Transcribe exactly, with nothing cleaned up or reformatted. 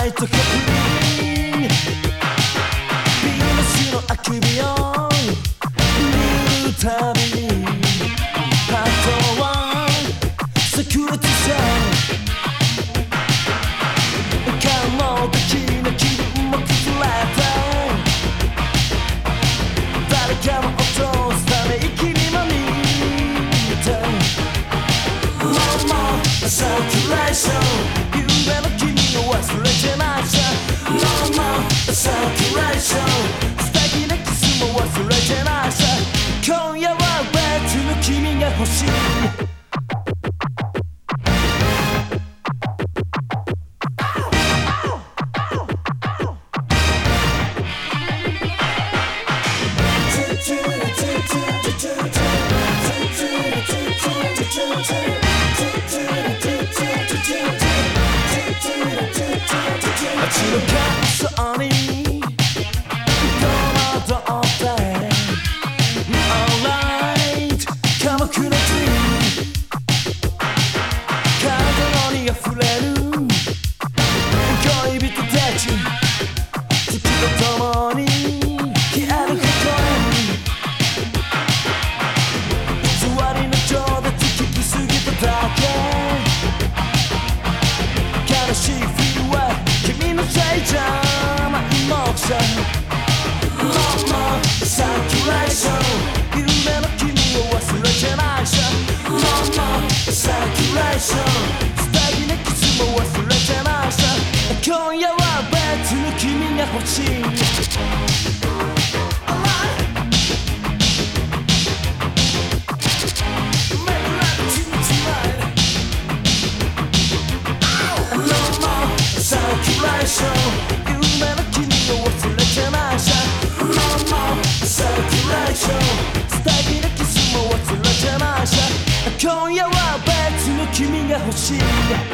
イトカップリングビーナスのあくびを見るたびにハートは炸裂さ感動的な気分も崩れた誰かの音をため息にも見た No more saturation 夢の君を忘れてないさ No more saturation 素敵なキスも忘れてないさ今夜は別の君が欲しい街のカーソに戸惑って Alright 寡黙な Dream 風に溢れる恋人たち月と共に消える微笑み偽りの情熱聞きすぎただけ悲しいフィールは君のせいじゃないもんさ No more saturation 夢の君を忘れてないさ No more saturation 素敵なキスも忘れてないさ今夜は別の君が欲しい夢の君を忘れてないさ No more saturation 素敵なキスも忘れてないさ今夜は別の君が欲しい